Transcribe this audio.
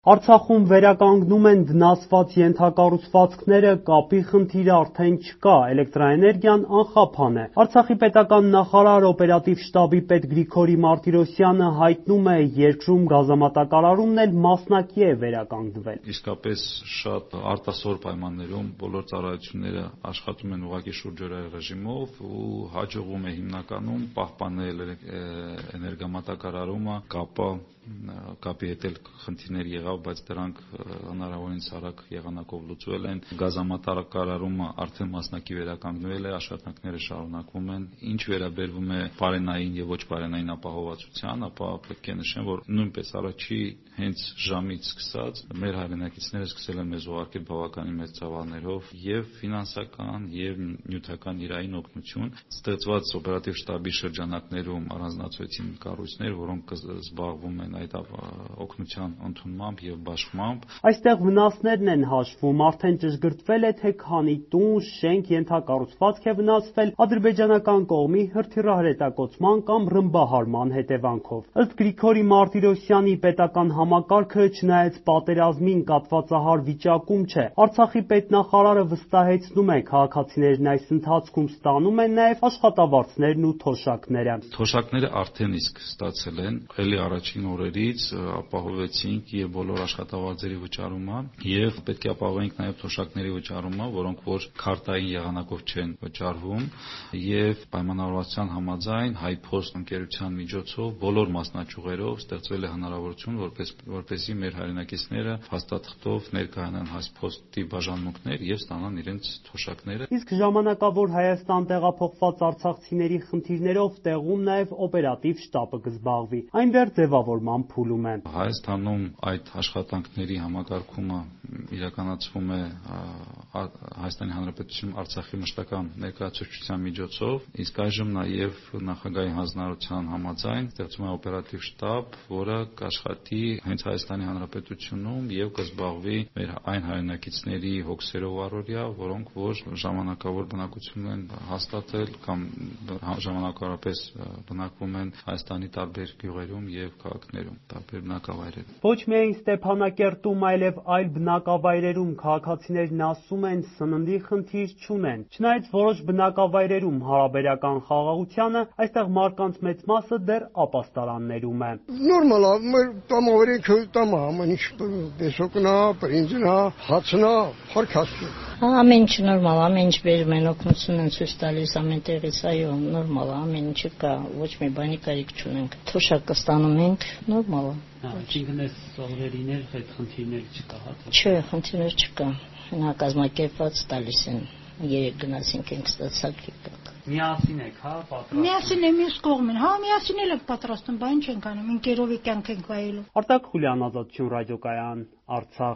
Արցախում վերականգնում են վնասված ենթակառուցվածքները, կապի խնդիր արդեն չկա, էլեկտրաէներգիան անխափան է։ Արցախի պետական նախարար օպերատիվ շտաբի պետ Գրիգորի Մարտիրոսյանը հայտնում է, երկրում գազամատակարարումն էլ մասնակի է վերականգնվել։ Իսկապես շատ արտասովոր պայմաններում բոլոր ծառայությունները աշխատում են ուղղակի շուրջօրյա ռեժիմով ու հաջողվում է հիմնականում պահպանել էներգամատակարարումը, կապի հետ էլ խնդիրներ եղավ, բայց դրանք հնարավորինս արագ եղանակով լուծվել են։ Գազամատակարարումը արդեն մասնակի վերականգնվել է, աշխատանքները շարունակվում են։ Ինչ վերաբերվում է պարենային եւ ոչ պարենային ապահովվածության, ապա պետք է նշեմ, որ նույնպես առաջի հենց ժամից սկսած մեր հայրենակիցները սկսել են մեզ ուղարկել բավականին մեծ ծավալներով եւ ֆինանսական եւ նյութական իրային օգնություն։ Ստեղծված օպերատիվ շտաբի շրջանակներում առանձնացվեցին կառույցներ, որոնք զբաղվում են այդ օգնության ընդունմամբ եւ բաշխմամբ։ Այստեղ վնասներն են հաշվում, արդեն ճշգրտվել է, թե քանի տուն, շենք, ենթակառուցվածք է վնասվել ադրբեջանական կողմի հրթիռահրետակոծման կամ ռմբահարման հետևանքով։ Ըստ Գրիգորի Մարտիրոսյանի, պետական համակարգը չնայած պատերազմին կատվածահար վիճակում չէ։ Արցախի պետնախարարը վստահեցնում է, քաղաքացիներն այս ընթացքում ստանում են նաեւ աշխատավարձներն ու թոշակները։ Թոշակները արդեն իսկ ստացել են, ելի առաջին օրերից ապահովեցինք եւ բոլոր աշխատավարձերի վճարումը եւ պետք է ապահովենք նաեւ թոշակների վճարումը, որոնք որ քարտային եղանակով չեն վճարվում եւ պայմանավորվածության համաձայն Հայփոստ ընկերության միջոցով բոլոր մասնաճյուղերով ստեղծվել է հնարավորություն, որպեսզի մեր հայրենակիցները փաստաթղթով ներկայանան Հայփոստի բաժանմունքներ եւ ստանան իրենց թոշակները։ Իսկ ժամանակավոր Հայաստան տեղափոխված արցախցիների խնդիրներով տեղում նաեւ օպերատիվ շտաբը կզբաղվի։ Այն դեռ ձևավորման փուլում է։ Հայաստանում այդ աշխատանքների համակարգումը իրականացվում է Հայաստանի Հանրապետությունում Արցախի մշտական ներկայացուցչության միջոցով, իսկ այժմ նաև նախագահի հանձնարարության համաձայն ստեղծվում է օպերատիվ շտաբ, որը կաշխատի հենց Հայաստանի Հանրապետությունում եւ կզբաղվի մեր այն հայրենակիցների հոգսերով առօրյա, որոնք որ ժամանակավոր բնակություն են հաստատել կամ ժամանակավորապես բնակվում են Հայաստանի տարբեր գյուղերում եւ քաղաքներում, տարբեր բնակավայրերում։ Ոչ միայն Ստեփանակերտում, այլև այլ բնակավայրերում քաղաքացիներն ասում են, սննդի խնդիր չունեն։ Չնայած որոշ բնակավայրերում հարաբերական խաղաղությանը, այստեղ մարդկանց մեծ մասը դեռ ապաստարաններում է։ Նորմալ է, մեր տամավարի տամա, ամեն ինչ բեսոկնա, բրինձնա, հացնա, հարքասու։ Ամեն ինչ նորմալ, ամեն ինչ բերում են, օգնություն են ցույց տալիս ամեն տեղից, այո, նորմալ է, ամեն ինչը կա, ոչ մի բանի կարիք չունենք։ Թոշակը ստանում ենք, նորմալ է։ Այսինքն այս սովորելիներ այդ խնդիրներ չկա, հա։ Չէ, խնդիրներ չկա։ Նա կազմակերպված տալիս են։ Երեք գնացինք ենք ստացակ եկանք։ Միասին եք, հա, պատրաստում։ Միասին է մյուս կողմին, հա, միասին էլ ենք պատրաստում, բան չենք անում, ընկերովի կյանք ենք վայելում։ Արտակ Խուլյան, Ազատություն ռադիոկայան, Արցախ։